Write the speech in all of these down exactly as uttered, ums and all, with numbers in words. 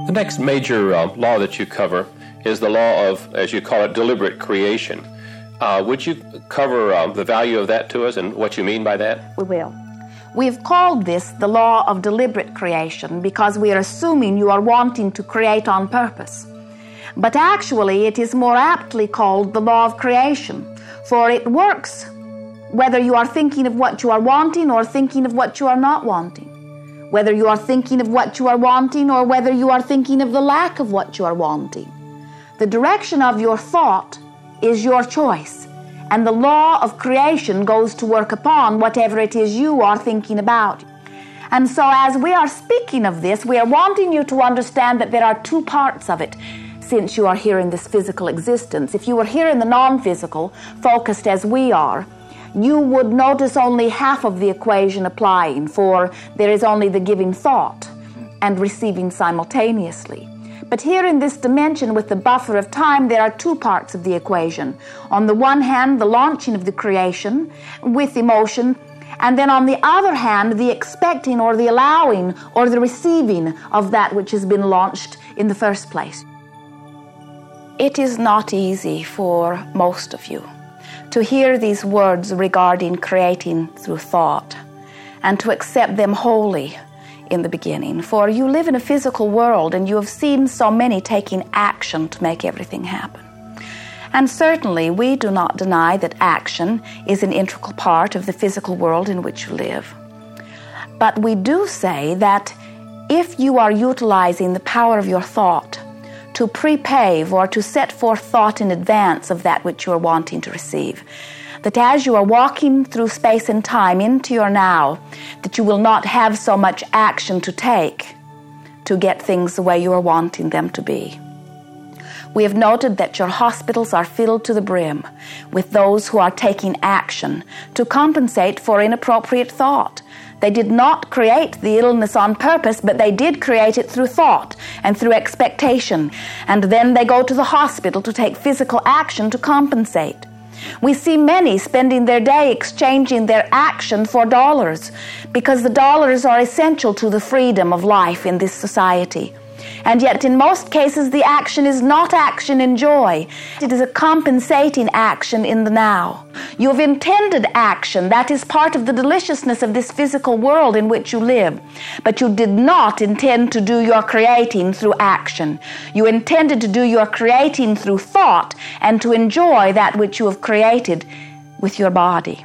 The next major uh, law that you cover is the law of, as you call it, deliberate creation. Uh, would you cover uh, the value of that to us and what you mean by that? We will. We've called this the law of deliberate creation because we are assuming you are wanting to create on purpose. But actually, it is more aptly called the law of creation, for it works whether you are thinking of what you are wanting or thinking of what you are not wanting, whether you are thinking of what you are wanting or whether you are thinking of the lack of what you are wanting. The direction of your thought is your choice, and the law of creation goes to work upon whatever it is you are thinking about. And so as we are speaking of this, we are wanting you to understand that there are two parts of it, since you are here in this physical existence. If you were here in the non-physical, focused as we are, you would notice only half of the equation applying, for there is only the giving thought and receiving simultaneously. But here in this dimension with the buffer of time, there are two parts of the equation. On the one hand, the launching of the creation with emotion, and then on the other hand, the expecting or the allowing or the receiving of that which has been launched in the first place. It is not easy for most of you to hear these words regarding creating through thought and to accept them wholly in the beginning, for you live in a physical world and you have seen so many taking action to make everything happen. And certainly we do not deny that action is an integral part of the physical world in which you live. But we do say that if you are utilizing the power of your thought to prepave or to set forth thought in advance of that which you are wanting to receive, that as you are walking through space and time into your now, that you will not have so much action to take to get things the way you are wanting them to be. We have noted that your hospitals are filled to the brim with those who are taking action to compensate for inappropriate thought. They did not create the illness on purpose, but they did create it through thought and through expectation. And then they go to the hospital to take physical action to compensate. We see many spending their day exchanging their action for dollars because the dollars are essential to the freedom of life in this society. And yet in most cases the action is not action in joy. It is a compensating action in the now. You have intended action. That is part of the deliciousness of this physical world in which you live. But you did not intend to do your creating through action. You intended to do your creating through thought and to enjoy that which you have created with your body.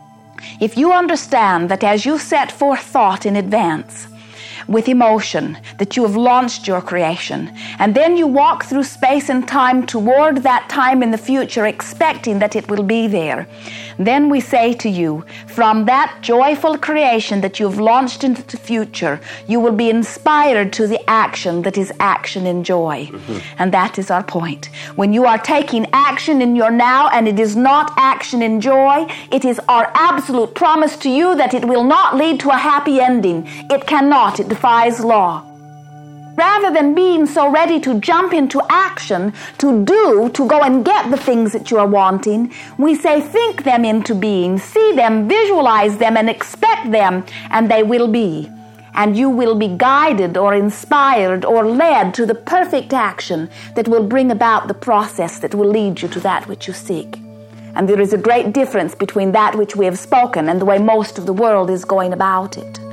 If you understand that as you set forth thought in advance, with emotion, that you have launched your creation, and then you walk through space and time toward that time in the future, expecting that it will be there, then we say to you, from that joyful creation that you have launched into the future, you will be inspired to the action that is action in joy. Mm-hmm. And that is our point. When you are taking action in your now and it is not action in joy, it is our absolute promise to you that it will not lead to a happy ending. It cannot. It defies law. Rather than being so ready to jump into action, to do, to go and get the things that you are wanting, we say think them into being, see them, visualize them, and expect them, and they will be. And you will be guided or inspired or led to the perfect action that will bring about the process that will lead you to that which you seek. And there is a great difference between that which we have spoken and the way most of the world is going about it.